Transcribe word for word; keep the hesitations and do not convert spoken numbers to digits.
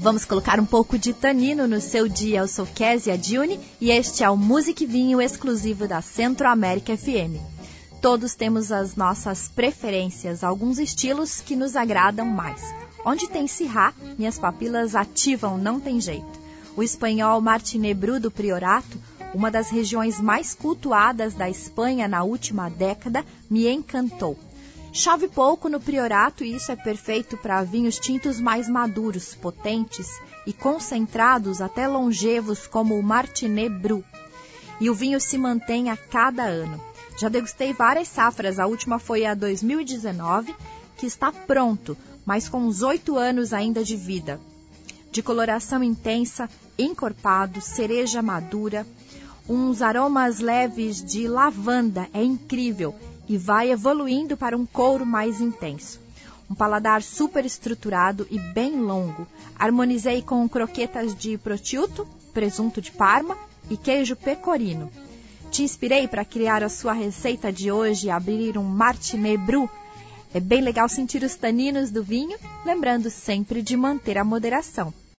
Vamos colocar um pouco de tanino no seu dia. Eu sou Kézia Diune e este é o Music Vinho exclusivo da Centro-América F M. Todos temos as nossas preferências, alguns estilos que nos agradam mais. Onde tem Syrah, minhas papilas ativam, não tem jeito. O espanhol Martinez Bru do Priorato, uma das regiões mais cultuadas da Espanha na última década, me encantou. Chove pouco no Priorato e isso é perfeito para vinhos tintos mais maduros, potentes e concentrados até longevos como o Martinez Bru. E o vinho se mantém a cada ano. Já degustei várias safras, a última foi a dois mil e dezenove, que está pronto, mas com uns oito anos ainda de vida. De coloração intensa, encorpado, cereja madura, uns aromas leves de lavanda, é incrível. E vai evoluindo para um couro mais intenso. Um paladar super estruturado e bem longo. Harmonizei com croquetas de prosciutto, presunto de Parma e queijo pecorino. Te inspirei para criar a sua receita de hoje e abrir um Martinez Bru. É bem legal sentir os taninos do vinho, lembrando sempre de manter a moderação.